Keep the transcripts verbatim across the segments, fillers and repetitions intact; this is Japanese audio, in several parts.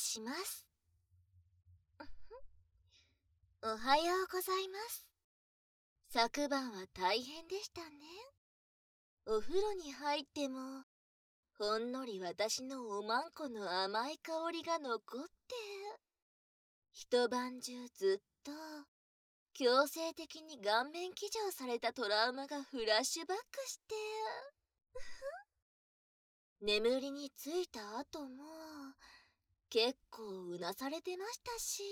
します。おはようございます。昨晩は大変でしたね。お風呂に入っても、ほんのり私のおまんこの甘い香りが残って、一晩中ずっと、強制的に顔面騎乗されたトラウマがフラッシュバックして、眠りについた後も、結構うなされてましたし。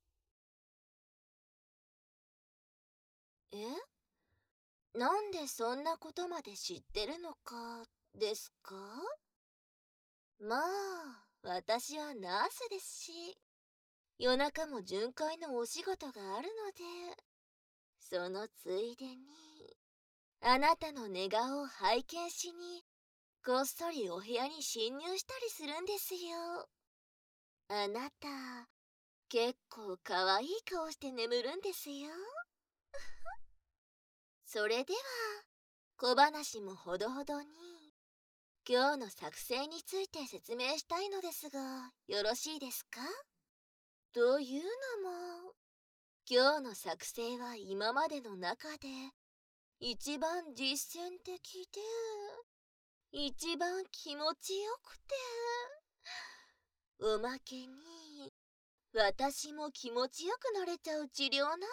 え？なんでそんなことまで知ってるのか、ですか？まあ、私はナースですし、夜中も巡回のお仕事があるので、そのついでに、あなたの寝顔を拝見しに、こっそりお部屋に侵入したりするんですよ。あなた、結構かわいい顔して眠るんですよ。それでは、小話もほどほどに、今日の作成について説明したいのですが、よろしいですか？というのも、今日の作成は今までの中で、一番実践的で、一番気持ちよくて、おまけに、私も気持ちよくなれちゃう治療なんです。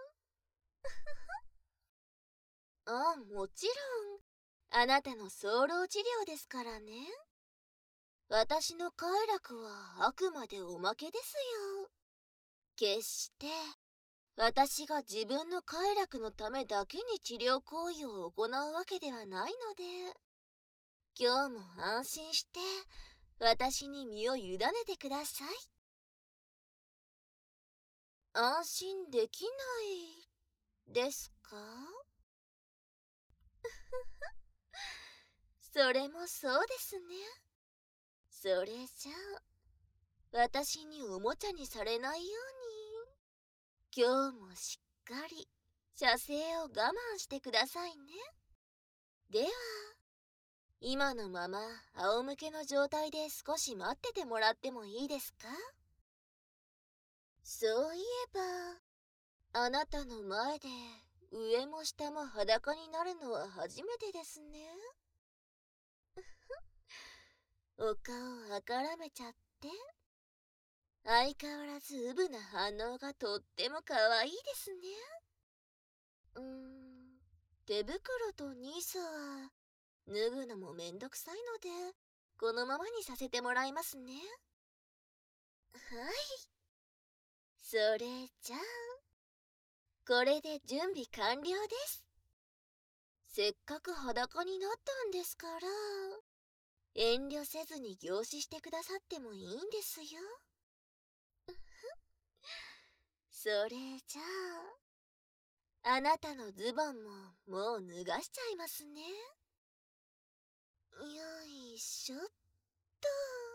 あ、もちろん、あなたの早漏治療ですからね。私の快楽はあくまでおまけですよ。決して、私が自分の快楽のためだけに治療行為を行うわけではないので、今日も安心して、私に身を委ねてください。安心できないですか？それもそうですね。それじゃあ、私におもちゃにされないように、今日もしっかり射精を我慢してくださいね。では、今のまま仰向けの状態で少し待っててもらってもいいですか？そういえば、あなたの前で上も下も裸になるのは初めてですね。お顔あからめちゃって。相変わらずウブな反応がとっても可愛いですね。うーん、手袋とニースは脱ぐのもめんどくさいので、このままにさせてもらいますね。はい。それじゃあ、これで準備完了です。せっかく裸になったんですから、遠慮せずに凝視してくださってもいいんですよ。それじゃあ、あなたのズボンももう脱がしちゃいますね。よいしょっと。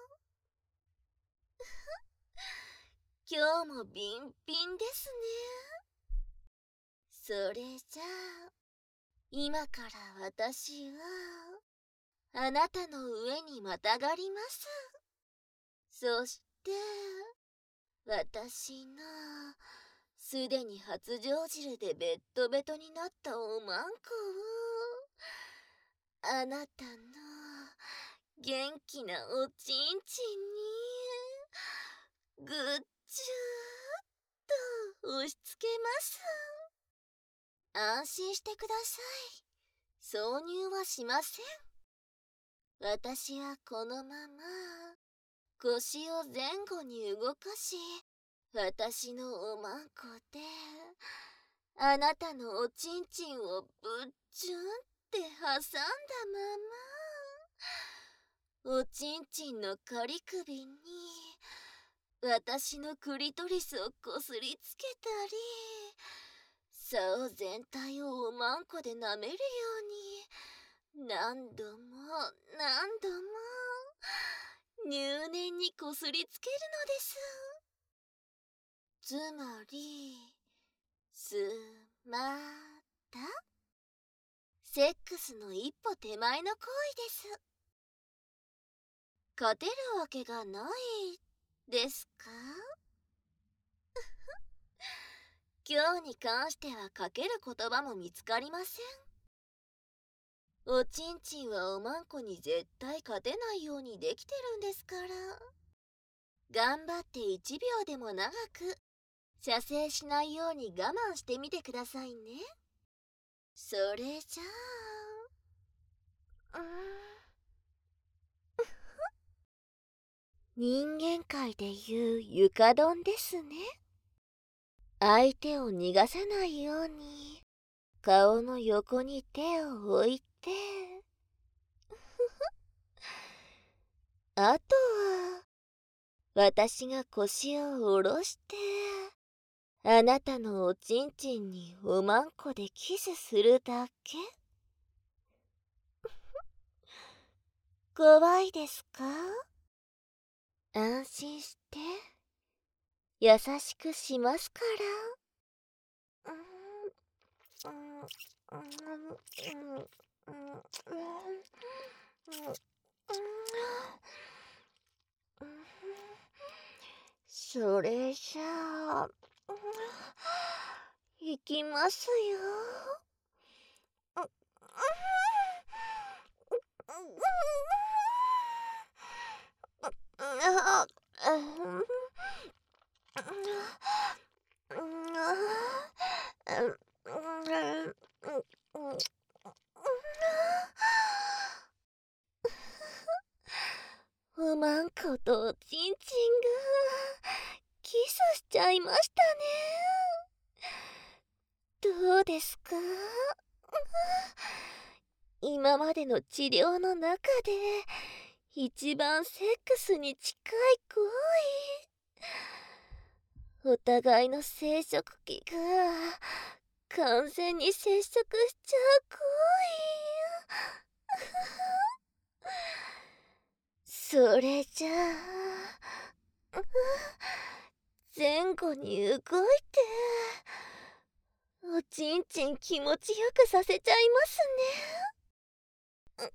今日もビンビンですね。それじゃあ、今から私は、あなたの上にまたがります。そして、私の、すでに発情汁でベッドベトになったおまんこを、あなたの、元気なおちんちんに、ぐっちゅーっと押し付けます。安心してください。挿入はしません。私はこのまま腰を前後に動かし、私のおまんこであなたのおちんちんをぶっちゅんって挟んだまま、おちんちんの仮首に私のクリトリスをこすりつけたり、竿全体をおまんこで舐めるように何度も何度も入念にこすりつけるのです。つまり、すまたセックスの一歩手前の行為です。勝てるわけがないですか？今日に関してはかける言葉も見つかりません。おちんちんはおまんこに絶対勝てないようにできてるんですから。頑張っていちびょうでも長く射精しないように我慢してみてくださいね。それじゃあ、うーん人間界でいう床ドンですね。相手を逃がさないように顔の横に手を置いてあとは私が腰を下ろしてあなたのおちんちんにおまんこでキスするだけ。怖いですか？安心して優しくしますから。うーんうんうんうんうんそれじゃあ、いきますよ。おまんことおちんちんがキスしちゃいましたね。どうですか？今までの治療の中で一番セックスに近い行為。お互いの生殖器が完全に接触しちゃう行為。それじゃあ前後に動いておちんちん気持ちよくさせちゃいますね。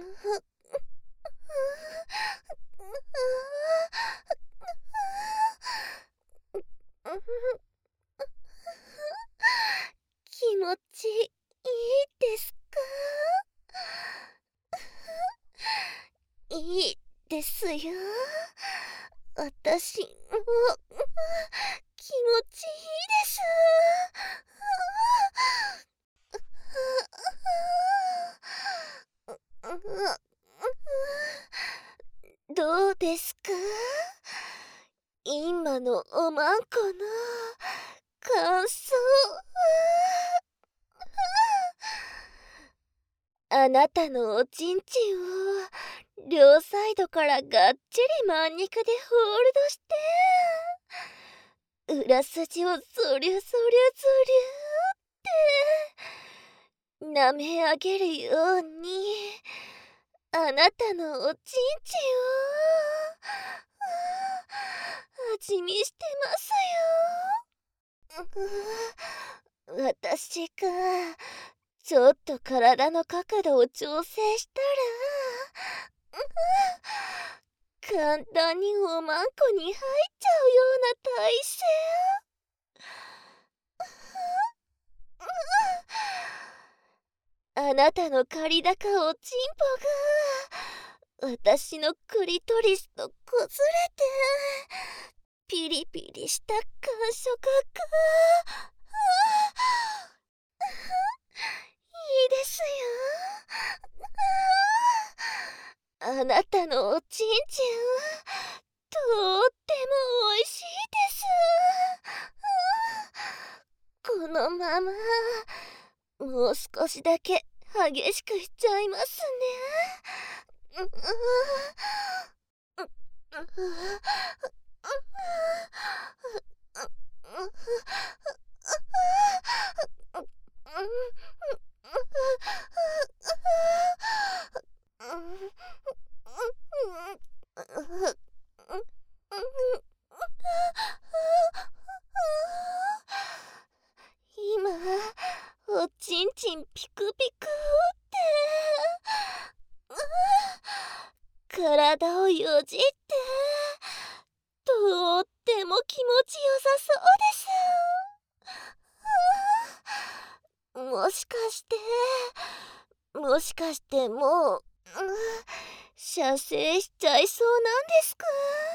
気持ちいいですか？いいですよ。私も気持ちいいです。どうですか？今のおまんこの感想。あなたのおちんちんを両サイドからがっちりまん肉でホールドして裏筋をゾリュゾリュゾリュって舐め上げるようにあなたのおちんちんを味見してますよ。私がちょっと体の角度を調整したら簡単におまんこに入っちゃうような体勢。あなたの借り高おちんぽが私のクリトリスとこずれてピリピリした感触がいいですよ。あなたのおちんちんとってもおいしいです。このままもう少しだけ激しくしちゃいますね。今おちんちんピクピクって体をよじってと気持ちよさそうです。もしかしてもしかしてもう、うん、射精しちゃいそうなんですか？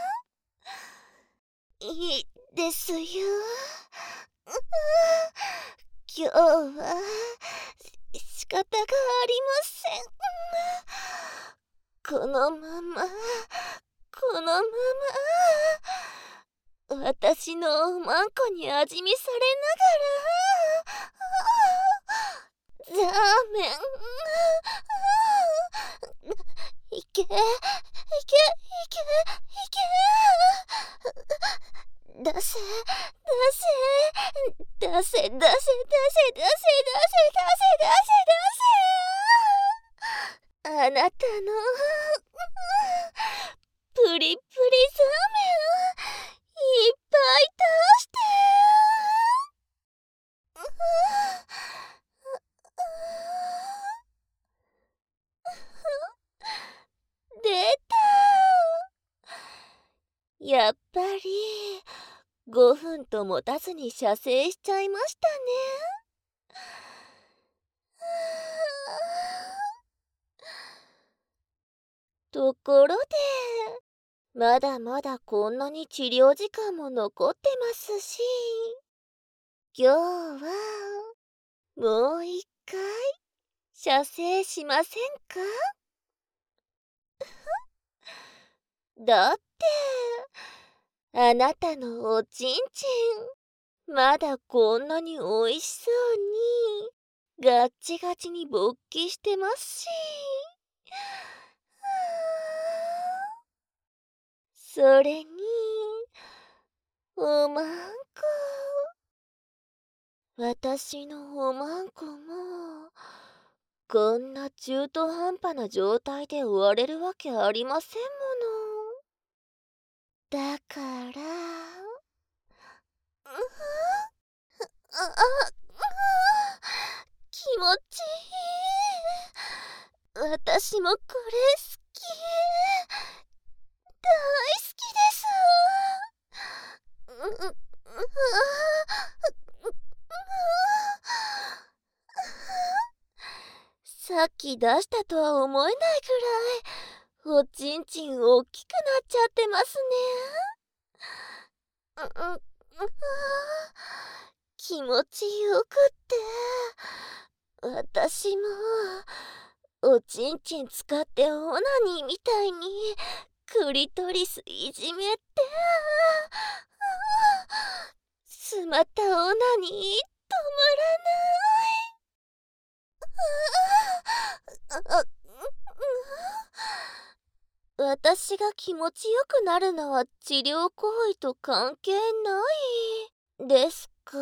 いいですよ。今日は仕方がありません。このままこのまま私のおまんこに味見されながら、ザーメン、いけいけいけいけ、出せ出せ出せ出せ出せ出せ出せ出せ出せ出せ、あなたのプリプリザーメンいっぱい出して。出た。やっぱりごふんともたずに射精しちゃいましたね。ところでまだまだこんなに治療時間も残ってますし、今日はもう一回射精しませんか？だってあなたのおちんちんまだこんなにおいしそうにガッチガチに勃起してますし、それにおまんこ、私のおまんこもこんな中途半端な状態で終われるわけありませんもの。だからああ気持ちいい。私もこれ好き。大好きです。ううさっき出したとは思えないくらいおちんちん大きくなっちゃってますね。うう気持ちよくって私もおちんちん使ってオナニーみたいにクリトリスいじめてすまったオナニー止まらない。私が気持ちよくなるのは治療行為と関係ないですか？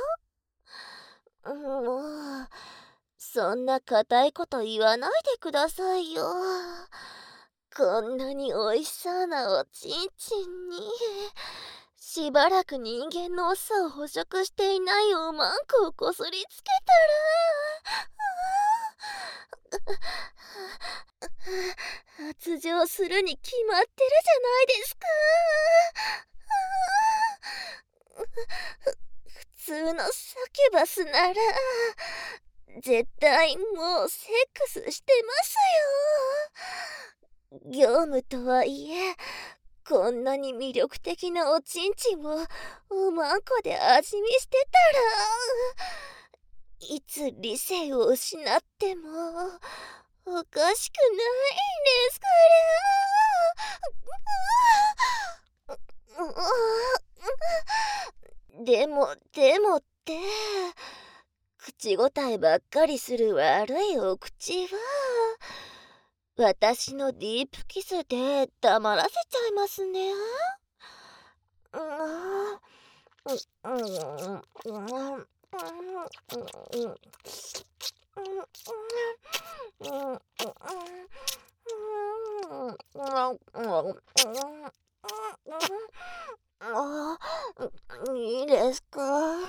もうそんな固いこと言わないでくださいよ。こんなにおいしそうなおちんちんにしばらく人間のオスを捕食していないおまんこをこすりつけたら発情するに決まってるじゃないですか。普通のサキュバスなら絶対もうセックスしてますよ。業務とはいえこんなに魅力的なおちんちんをおまんこで味見してたらいつ理性を失ってもおかしくないんですから。でもでもって口答えばっかりする悪いお口は私のディープキスで黙らせちゃいますね。いいですか？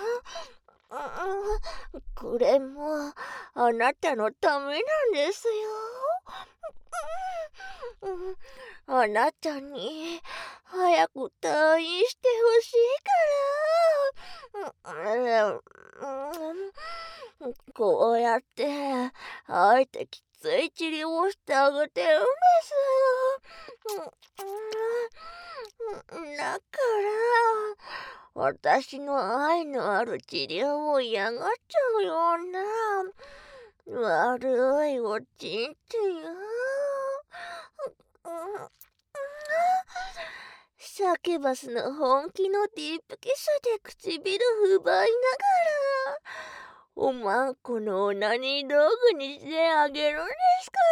これもあなたのためなんですよ。 あなたに早く退院してほしいから。うん、こうやってあえてきつい治療をしてあげてるんです。うん、だから私の愛のある治療を嫌がっちゃうような悪いおちんちんよ。サキュバスの本気のディープキスで唇奪いながらおまんこのオナニー道具にしてあげるんですから。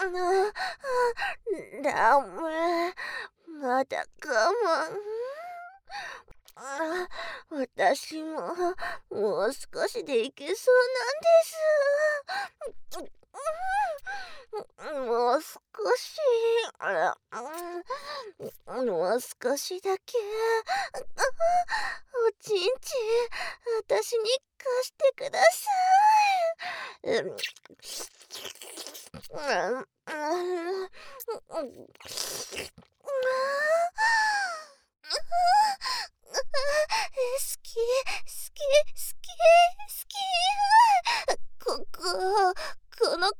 うん、ダメ、まだ我慢。あ、私ももう少しでいけそうなんです。もう少し、もう少しだけ、おちんちん、私に貸してください。うんうん好き、好き、好き、好き。ここ、この角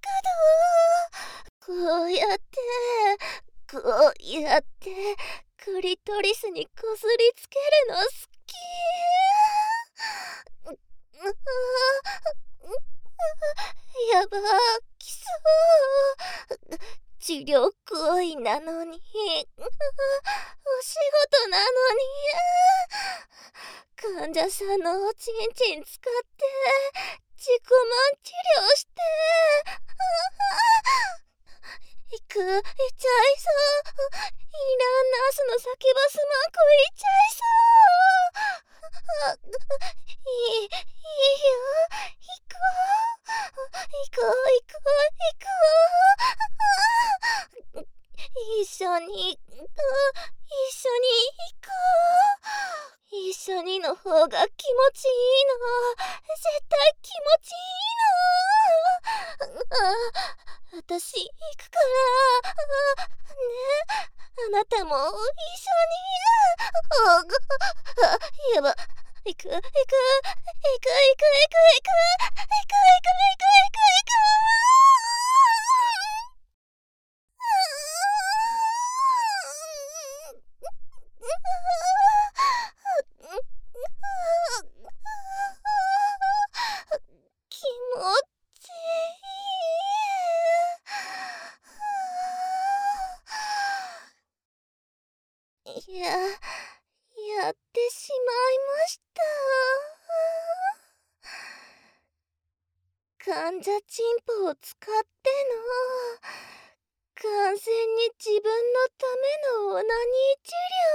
度。こうやって、こうやって、クリトリスにこすりつけるの好き。やば、きそう。治療行為なのに、お仕事なのに、患者さんのおちんちん使って自己満治療して、いく、いっちゃいそう。イランナースの先バスマンコいっちゃいそう。いい、いいよ、行こう。行こう、行こう、行こう。一緒に行こう、一緒に行こう。一緒にの方が気持ちいいの。絶対気持ちいいの。私行くから。ね、あなたも一緒に。あ、やば。行く、行く、行く、行く、行く、行く、行く、行く、行く、行く、行く、行く。気持ちいい。いや、やってしまいました。患者チンポを使っての完全に自分のためのオナニー治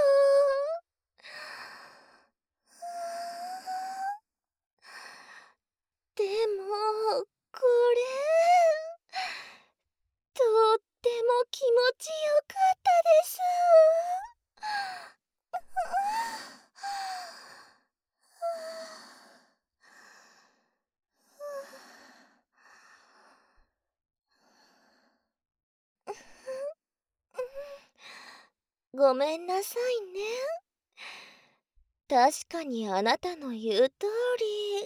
療。でもこれとっても気持ちよかったです。ごめんなさいね。確かにあなたの言う通り、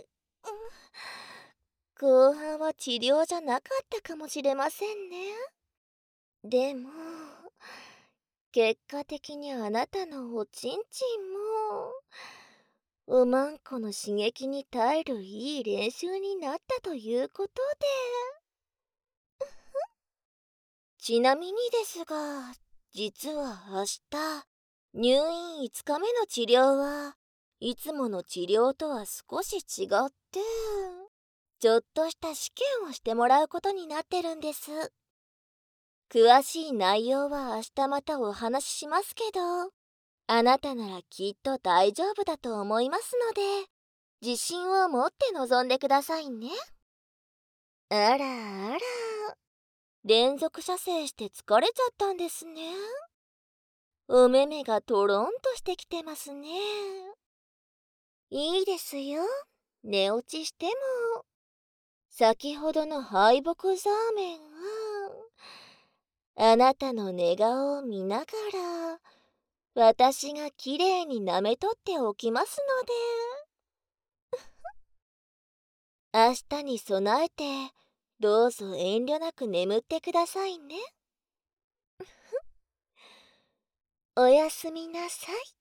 後半は治療じゃなかったかもしれませんね。でも結果的にあなたのおちんちんもおまんこの刺激に耐えるいい練習になったということで。ちなみにですが、実は明日入院いつかめの治療はいつもの治療とは少し違ってちょっとした試験をしてもらうことになってるんです。詳しい内容は明日またお話ししますけど、あなたならきっと大丈夫だと思いますので自信を持って臨んでくださいね。あらあら、連続射精して疲れちゃったんですね。お目目がトロンとしてきてますね。いいですよ、寝落ちしても。 先ほどの敗北ザーメンは、あなたの寝顔を見ながら、私がきれいに舐めとっておきますので。明日に備えて、どうぞ遠慮なく眠ってくださいね。おやすみなさい。